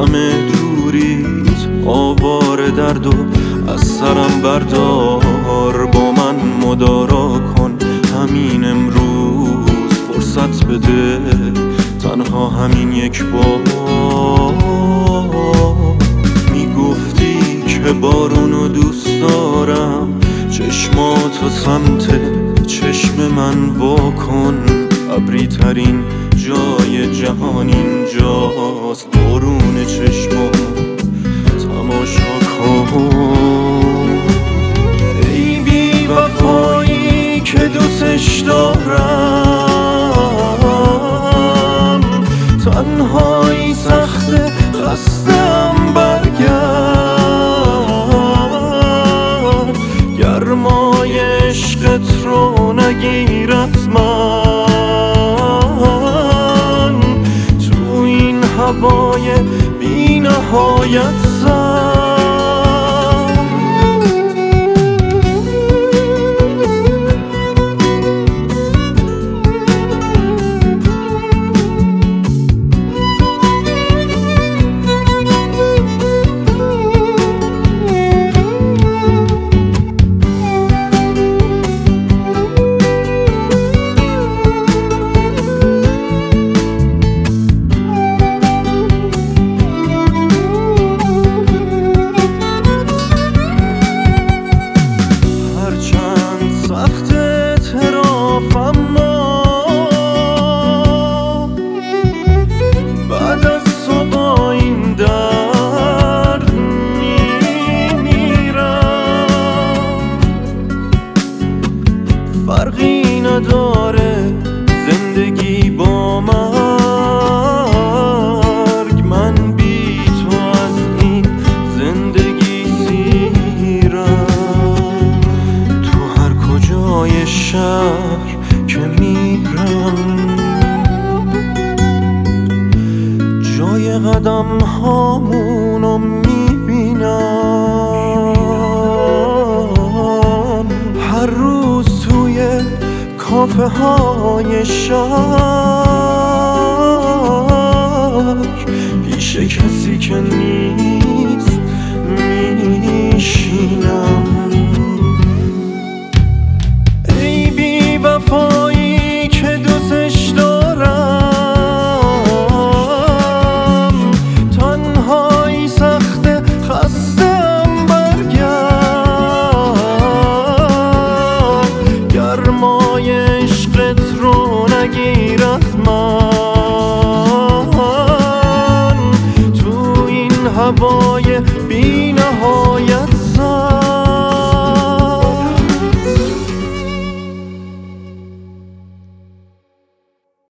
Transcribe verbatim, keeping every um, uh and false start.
همه دوریت آوار درد و از سرم بردار، با من مدارا کن همین امروز، فرصت بده تنها همین یک بار. میگفتی که بارونو دوست دارم، چشماتو سمت چشم من واکن، ابری ترین جای جهان اینجاست، بارون چشمو تماشا کن. ای بی وفایی که دوستش دارم، تنهایی سخته خستم برگرد، گرمای عشقت رو نگیر از من، تو این هوای بی نهایت سر. فرقی نداره زندگی با مرگ، من بی تو از این زندگی سیرم، تو هر کجای شهر که میرم، جای قدم هامونو میبینم، هر روز توی کافه های شهر، پیش کسی که نیست میشینم. ای بی وفایی که دوستش دارم، تنهایی سخته خستم برگرد، گرمای عشقت رو نگیر از من، تو این هوای بی نهایت